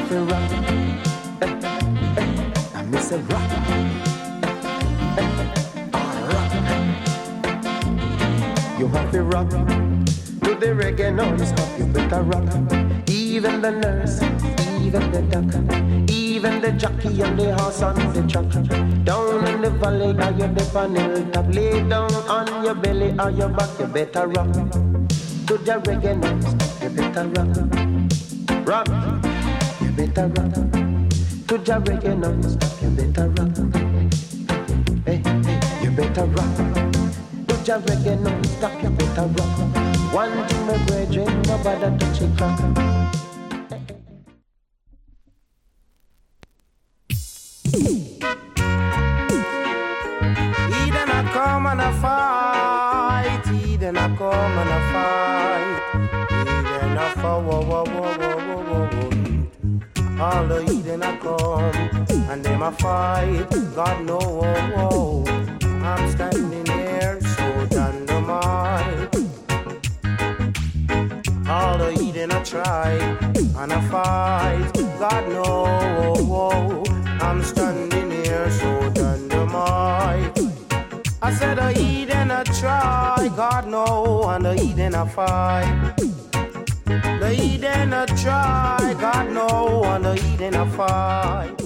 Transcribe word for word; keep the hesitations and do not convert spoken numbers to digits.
have to rock. Eh, eh, I miss a rock. Eh, eh, ah, rock. You have to rock. To the reggae non-stop, you better rock. Even the nurse, even the doctor, even the jockey and the horse on the track. Down in the valley or you dip on hilltop, lay down on your belly or your back, you better rock. To the reggae non-stop, you better rock. Rock, you better rock. To the reggae non-stop, you better rock. Hey, hey, you better rock. To the reggae non-stop, you better rock. One thing my brethren, nobody touch it crack. Eden I come and I fight, Eden I come and I fight, Eden I fall, whoa, whoa, whoa, whoa, whoa, whoa. All the Eden I come and them I fight, God know, whoa, whoa. I'm standing here so dynamite. All the Eden I try and I fight, God know, whoa, I'm standing here so dynamite. I said the Eden I try, God know, and the Eden I fight. The Eden I try, God know, and the Eden I fight.